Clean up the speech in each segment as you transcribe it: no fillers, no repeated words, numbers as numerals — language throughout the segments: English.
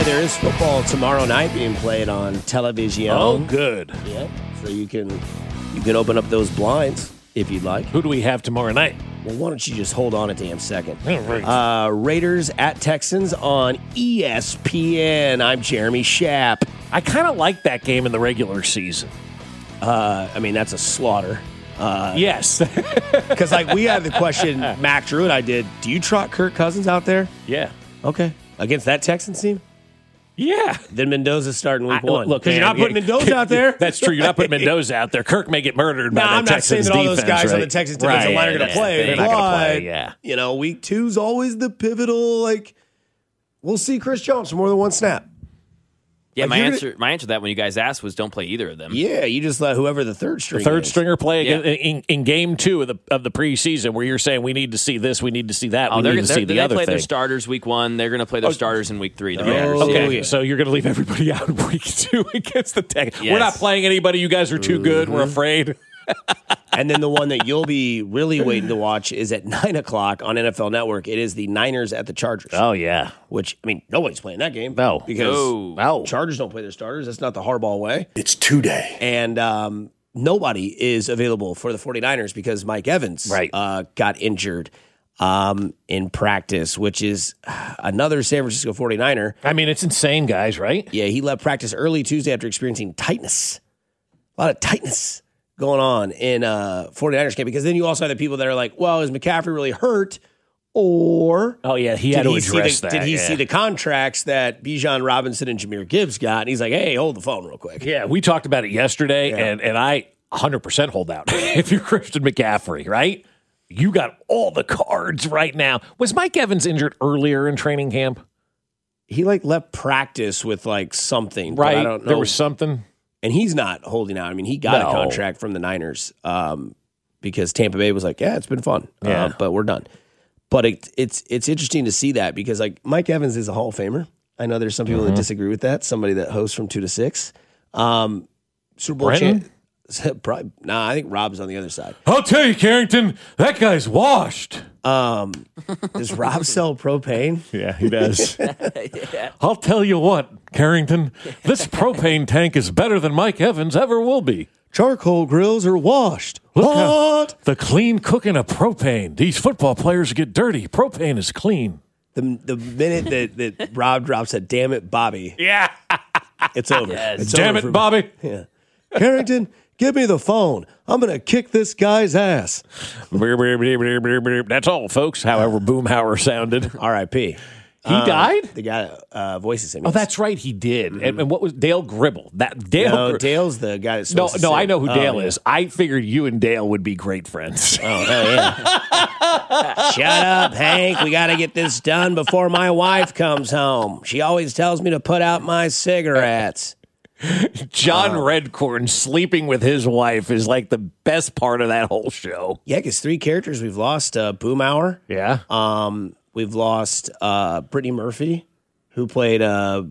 there is football tomorrow night being played on television. Oh, good. Yeah, so you can open up those blinds if you'd like. Who do we have tomorrow night? Well, why don't you just hold on a damn second? All right. Raiders at Texans on ESPN. I'm Jeremy Schaap. I kind of like that game in the regular season. I mean, that's a slaughter. Yes. Because, we had the question, Mac Drew and I did, do you trot Kirk Cousins out there? Yeah. Okay. Against that Texans team? Yeah. Then Mendoza's starting week one. Look, because you're not putting Mendoza out there. That's true. You're not putting Mendoza out there. Kirk may get murdered by I'm the not saying Texans that all those defense, guys right? on the Texans defensive line are going to play. They're not going to play, yeah. Week two's always the pivotal, we'll see Chris Jones for more than one snap. Yeah, my answer to that when you guys asked was don't play either of them. Yeah, you just let whoever the third string stringer play in game 2 of the preseason where you're saying we need to see this, we need to see that, we need to see the other thing. They play their starters week 1. They're going to play their starters in week 3. Okay, so you're going to leave everybody out in week 2 against the Texans. Yes. We're not playing anybody. You guys are too good. We're afraid. And then the one that you'll be really waiting to watch is at 9 o'clock on NFL Network. It is the Niners at the Chargers. Oh, yeah. Which, nobody's playing that game. No. Because Chargers don't play their starters. That's not the Harbaugh way. It's 2-day. And nobody is available for the 49ers because Mike Evans got injured in practice, which is another San Francisco 49er. It's insane, guys, right? Yeah, he left practice early Tuesday after experiencing tightness. A lot of tightness going on in 49ers camp, because then you also have the people that are like, well, is McCaffrey really hurt? Or he had to address that. Did he see the contracts that Bijan Robinson and Jahmyr Gibbs got? And he's like, hey, hold the phone real quick. Yeah, we talked about it yesterday, and I 100% hold out. If you're Christian McCaffrey, right? You got all the cards right now. Was Mike Evans injured earlier in training camp? He left practice with something. Right, but I don't know. There was something. And he's not holding out. He got a contract from the Niners because Tampa Bay was like, yeah, it's been fun, but we're done. But it's interesting to see that because Mike Evans is a Hall of Famer. I know there's some people that disagree with that. Somebody that hosts from 2 to 6. Super Bowl champ. Nah, I think Rob's on the other side. I'll tell you, Carrington, that guy's washed. Does Rob sell propane? Yeah, he does. I'll tell you what, Carrington, this propane tank is better than Mike Evans ever will be. Charcoal grills are washed. What? The clean cooking of propane. These football players get dirty. Propane is clean. The minute that Rob drops a damn it, Bobby. Yeah. It's over. Yes. It's damn over it, Bobby. Yeah. Carrington, give me the phone. I'm going to kick this guy's ass. That's all, folks. However Boomhauer sounded. R.I.P. He died? The guy voices him. Oh, that's right. He did. And what was Dale Gribble? Dale's the guy that's supposed to I know who Dale is. I figured you and Dale would be great friends. Oh, yeah. Shut up, Hank. We got to get this done before my wife comes home. She always tells me to put out my cigarettes. John Redcorn sleeping with his wife is the best part of that whole show. Yeah, because 3 characters we've lost. Boomhauer. Yeah. We've lost Brittany Murphy, who played the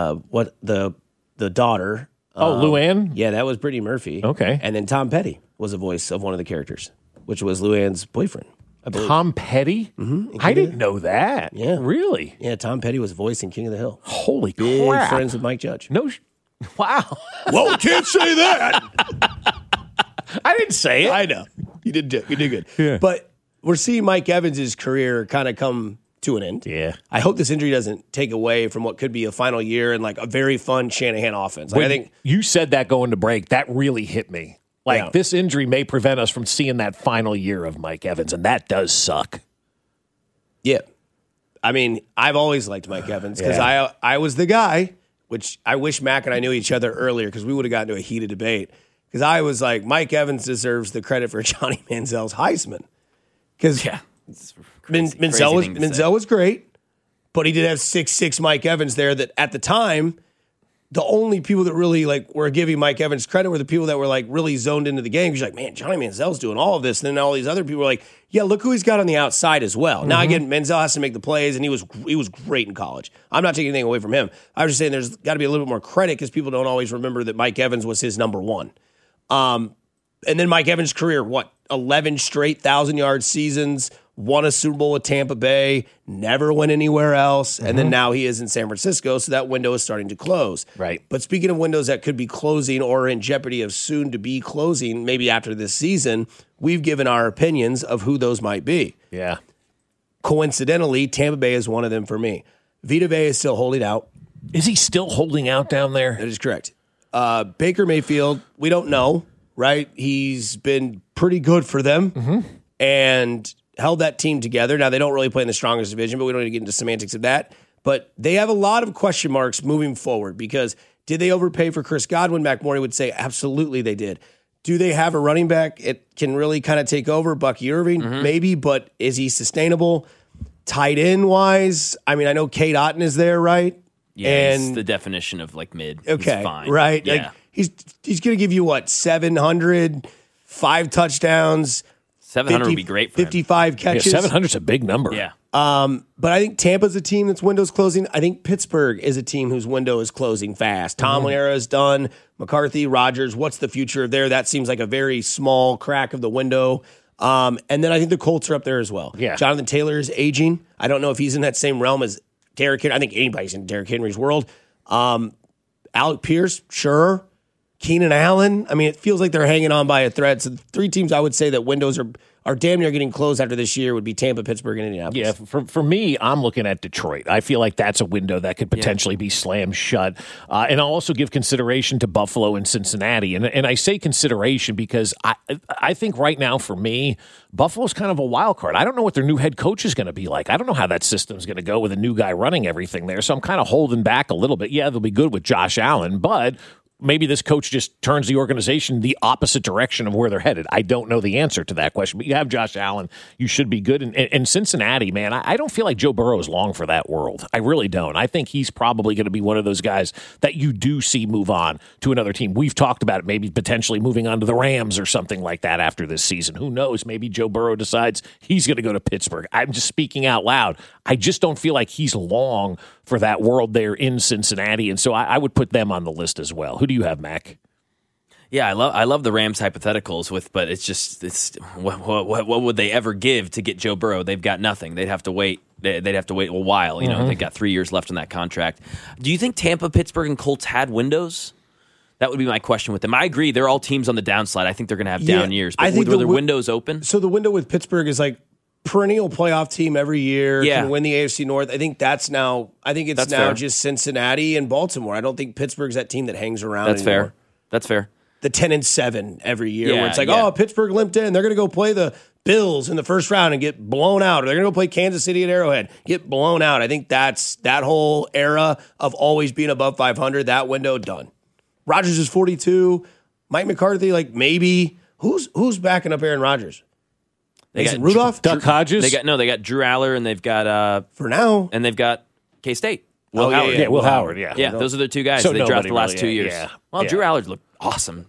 daughter. Luann? Yeah, that was Brittany Murphy. Okay. And then Tom Petty was the voice of one of the characters, which was Luann's boyfriend, I believe. Tom Petty? Mm-hmm. I didn't know that. Yeah. Really? Yeah, Tom Petty was voicing King of the Hill. Holy Big crap. friends with Mike Judge. Wow. Well, can't say that. I didn't say it. I know. You did good. Yeah. But we're seeing Mike Evans' career kind of come to an end. Yeah. I hope this injury doesn't take away from what could be a final year and a very fun Shanahan offense. I think you said that going to break. That really hit me. This injury may prevent us from seeing that final year of Mike Evans, and that does suck. Yeah. I've always liked Mike Evans because I was the guy, which I wish Mac and I knew each other earlier because we would have gotten into a heated debate. Because I was like, Mike Evans deserves the credit for Johnny Manziel's Heisman. Because Manziel was great, but he did have 6'6" Mike Evans there that at the time, the only people that really were giving Mike Evans credit were the people that were really zoned into the game. Because you're like, man, Johnny Manziel's doing all of this. And then all these other people were like, yeah, look who he's got on the outside as well. Now, again, Manziel has to make the plays, and he was great in college. I'm not taking anything away from him. I was just saying there's got to be a little bit more credit because people don't always remember that Mike Evans was his number one. And then Mike Evans' career, 11 straight 1,000-yard seasons, won a Super Bowl with Tampa Bay, never went anywhere else, and then now he is in San Francisco, so that window is starting to close. Right. But speaking of windows that could be closing or in jeopardy of soon to be closing, maybe after this season, we've given our opinions of who those might be. Yeah. Coincidentally, Tampa Bay is one of them for me. Vita Vea is still holding out. Is he still holding out down there? That is correct. Baker Mayfield, we don't know, right? He's been pretty good for them and held that team together. Now, they don't really play in the strongest division, but we don't need to get into semantics of that. But they have a lot of question marks moving forward because did they overpay for Chris Godwin? Mac Morney would say absolutely they did. Do they have a running back it can really kind of take over? Bucky Irving, maybe, but is he sustainable? Tight end wise, I mean, I know Kate Otten is there, right? Yeah, he's the definition of like mid. Okay, he's fine. right? Yeah. Like, he's going to give you what, 700, 5 touchdowns, 700 would be great for him. 55 Yeah, catches. 700's a big number. Yeah. But I think Tampa's a team that's window's closing. I think Pittsburgh is a team whose window is closing fast. Tomlin era is done. McCarthy, Rodgers, what's the future there? That seems like a very small crack of the window. And then I think the Colts are up there as well. Yeah. Jonathan Taylor is aging. I don't know if he's in that same realm as Derrick Henry. I think anybody's in Derrick Henry's world. Alec Pierce, sure. Keenan Allen. I mean, it feels like they're hanging on by a thread. So the 3 teams I would say that windows are damn near getting closed after this year would be Tampa, Pittsburgh, and Indianapolis. Yeah, for me, I'm looking at Detroit. I feel like that's a window that could potentially be slammed shut. And I'll also give consideration to Buffalo and Cincinnati. And I say consideration because I think right now for me, Buffalo's kind of a wild card. I don't know what their new head coach is going to be like. I don't know how that system's going to go with a new guy running everything there. So I'm kind of holding back a little bit. Yeah, they'll be good with Josh Allen, but maybe this coach just turns the organization the opposite direction of where they're headed. I don't know the answer to that question, but you have Josh Allen. You should be good. And Cincinnati, man, I don't feel like Joe Burrow is long for that world. I really don't. I think he's probably going to be one of those guys that you do see move on to another team. We've talked about it, maybe potentially moving on to the Rams or something like that after this season. Who knows? Maybe Joe Burrow decides he's going to go to Pittsburgh. I'm just speaking out loud. I just don't feel like he's long for that world there in Cincinnati. And so I would put them on the list as well. Who do you have, Mac? Yeah, I love the Rams hypotheticals but it's what would they ever give to get Joe Burrow? They've got nothing. They'd have to wait a while. You know, they've got 3 years left on that contract. Do you think Tampa, Pittsburgh, and Colts had windows? That would be my question with them. I agree. They're all teams on the downslide. I think they're going to have down years. But were their windows open? So the window with Pittsburgh is like perennial playoff team every year, can win the AFC North. I think it's now fair. just Cincinnati and Baltimore. I don't think Pittsburgh's that team that hangs around That's anymore. That's fair. The 10-7 every year Yeah, where it's like, yeah. oh, Pittsburgh limped in. They're going to go play the Bills in the first round and get blown out. Or they're going to go play Kansas City at Arrowhead, get blown out. I think that's that whole era of always being above 500, that window, done. Rodgers is 42. Mike McCarthy, like maybe. Who's backing up Aaron Rodgers? They Mason got Rudolph? Duck Hodges? They got Drew Aller, and they've got For now. and they've got K-State. Oh, Howard. Yeah, Will Howard, yeah. Yeah, those are the two guys So they drafted nobody the last really- 2 years. yeah. Well, Yeah. Drew Allard looked awesome.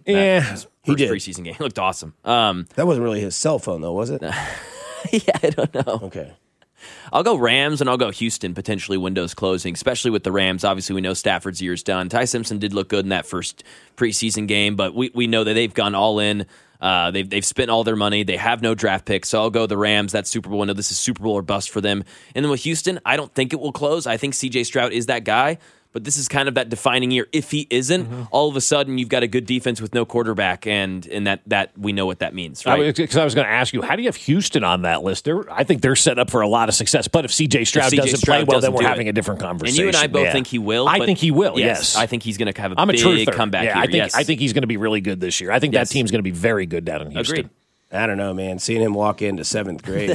He did. Preseason game. He looked awesome. That wasn't really his cell phone, though, was it? Yeah, I don't know. Okay. I'll go Rams and I'll go Houston, potentially windows closing, especially with the Rams. Obviously, we know Stafford's year's done. Ty Simpson did look good in that first preseason game, but we know that they've gone all in. They've spent all their money. They have no draft picks, so I'll go the Rams. That's Super Bowl window. This is Super Bowl or bust for them. And then with Houston, I don't think it will close. I think C.J. Stroud is that guy, but this is kind of that defining year. If he isn't, all of a sudden you've got a good defense with no quarterback, and that we know what that means, right? Because I was going to ask you, how do you have Houston on that list? I think they're set up for a lot of success. But if C.J. Stroud doesn't play well, then we're having a different conversation. And you and I both think he will. I think he will, yes. I think he's going to have I'm a big truther. comeback yeah, here. I think he's going to be really good this year. I think that team's going to be very good down in Houston. Agreed. I don't know, man. Seeing him walk into 7th grade.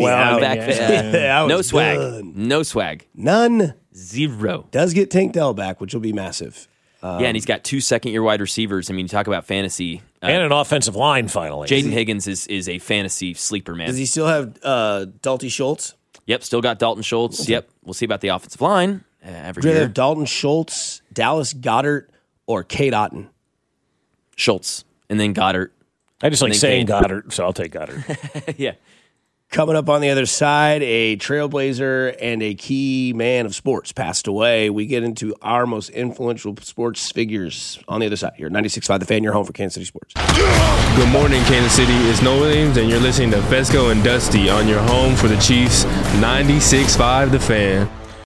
No swag. No swag. None. Zero. Does get Tank Dell back, which will be massive. Yeah, and he's got 2 second-year wide receivers. I mean, you talk about fantasy. And an offensive line, finally. Jaden Higgins is a fantasy sleeper, man. Does he still have Dalton Schultz? Yep, still got Dalton Schultz. Yep, we'll see about the offensive line every Do you year. have Dalton Schultz, Dallas Goedert, or Kate Otten? Schultz, and then Goddard. I just like then saying Cade. Goddard, so I'll take Goddard. Yeah. Coming up on the other side, a trailblazer and a key man of sports passed away. We get into our most influential sports figures on the other side here. 96.5 The Fan, your home for Kansas City sports. Good morning, Kansas City. It's Noah Williams, and you're listening to Fesco and Dusty on your home for the Chiefs. 96.5 The Fan.